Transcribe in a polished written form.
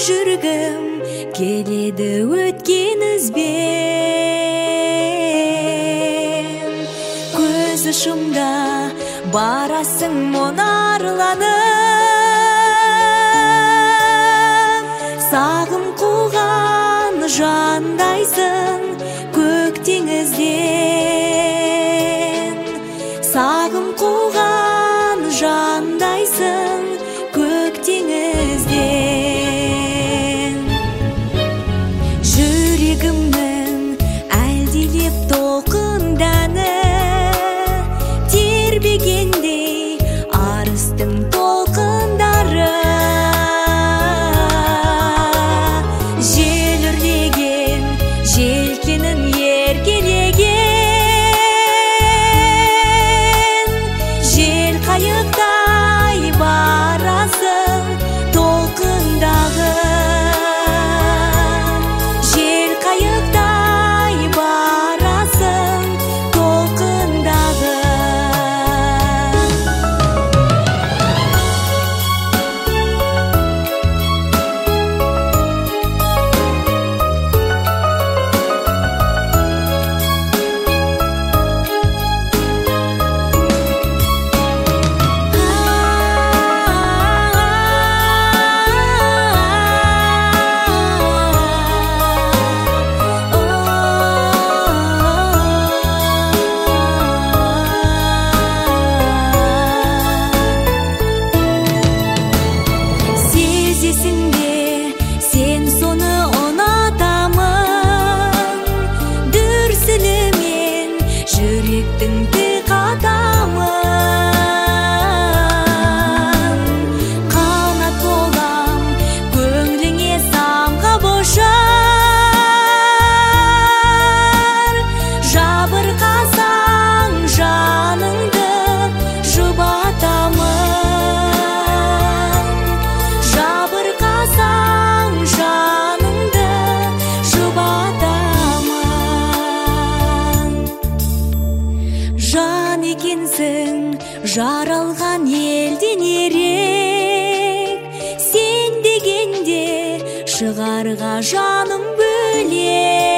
жүргім келеді өткен ізбен. Көз ұшымда барасың мұнарланып, сағым қуған жандайсың көк теңізден. Сағым қуған жандайсың көк теңізден. Жүрегімнің әлдилеп толқынданы тербегендей арыстың толқындары. Жел үрлеген желкенін еркелеген, жел қайықтай барасың толқындағы. Жел қайықтай барасың толқындағы. Сезесің бе, сен соны ұнатамын, дүрсілімен жүректің тіл қатамын. Қанат болам көңліңе самғап ұшар, жабырқасаң жаныңды жұбатамын. Жабырқасаң жаныңды жұбатамын. Жан екенсің жаралған елден ерек, сен дегенде шығарға жаным бөлек.